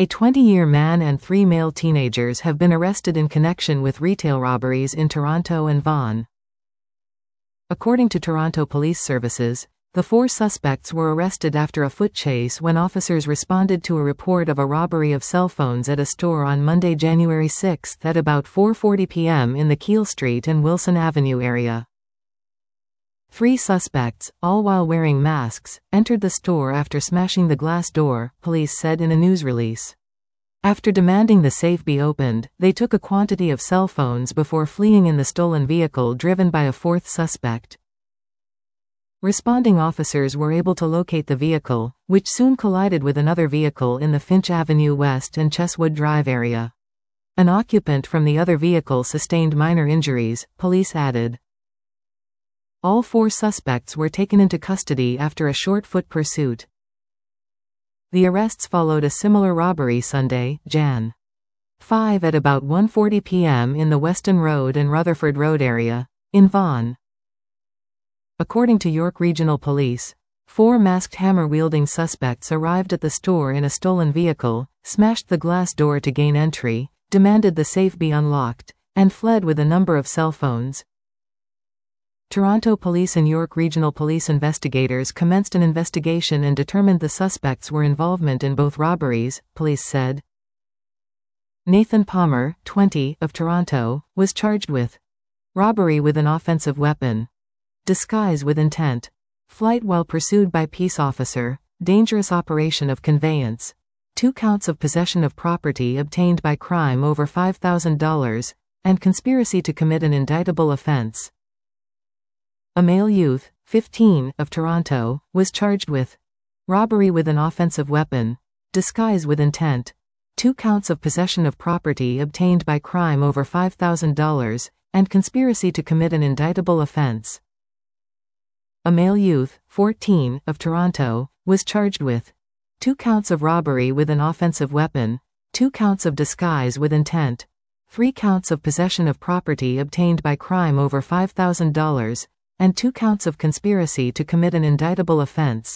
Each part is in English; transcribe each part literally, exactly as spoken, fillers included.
A twenty-year man and three male teenagers have been arrested in connection with retail robberies in Toronto and Vaughan. According to Toronto Police Services, the four suspects were arrested after a foot chase when officers responded to a report of a robbery of cell phones at a store on Monday, January sixth at about four forty p m in the Keele Street and Wilson Avenue area. Three suspects, all while wearing masks, entered the store after smashing the glass door, police said in a news release. After demanding the safe be opened, they took a quantity of cell phones before fleeing in the stolen vehicle driven by a fourth suspect. Responding officers were able to locate the vehicle, which soon collided with another vehicle in the Finch Avenue West and Chesswood Drive area. An occupant from the other vehicle sustained minor injuries, police added. All four suspects were taken into custody after a short foot pursuit. The arrests followed a similar robbery Sunday, January fifth at about one forty p m in the Weston Road and Rutherford Road area, in Vaughan. According to York Regional Police, four masked hammer-wielding suspects arrived at the store in a stolen vehicle, smashed the glass door to gain entry, demanded the safe be unlocked, and fled with a number of cell phones. Toronto Police and York Regional Police investigators commenced an investigation and determined the suspects were involvement in both robberies, police said. Nathan Palmer, twenty, of Toronto, was charged with robbery with an offensive weapon, disguise with intent, flight while pursued by peace officer, dangerous operation of conveyance, two counts of possession of property obtained by crime over five thousand dollars, and conspiracy to commit an indictable offense. A male youth, fifteen, of Toronto, was charged with robbery with an offensive weapon, disguise with intent, two counts of possession of property obtained by crime over five thousand dollars, and conspiracy to commit an indictable offense. A male youth, fourteen, of Toronto, was charged with two counts of robbery with an offensive weapon, two counts of disguise with intent, three counts of possession of property obtained by crime over five thousand dollars, and two counts of conspiracy to commit an indictable offense.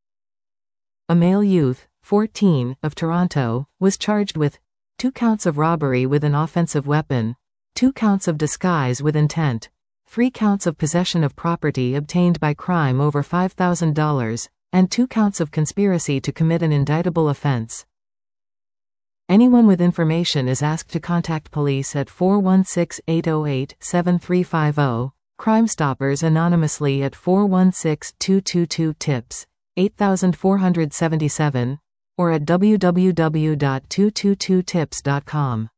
A male youth, fourteen, of Toronto, was charged with two counts of robbery with an offensive weapon, two counts of disguise with intent, three counts of possession of property obtained by crime over five thousand dollars, and two counts of conspiracy to commit an indictable offense. Anyone with information is asked to contact police at four one six, eight zero eight, seven three five zero, Crime Stoppers anonymously at four one six, two two two, TIPS, eight four seven seven, or at w w w dot two two two tips dot com.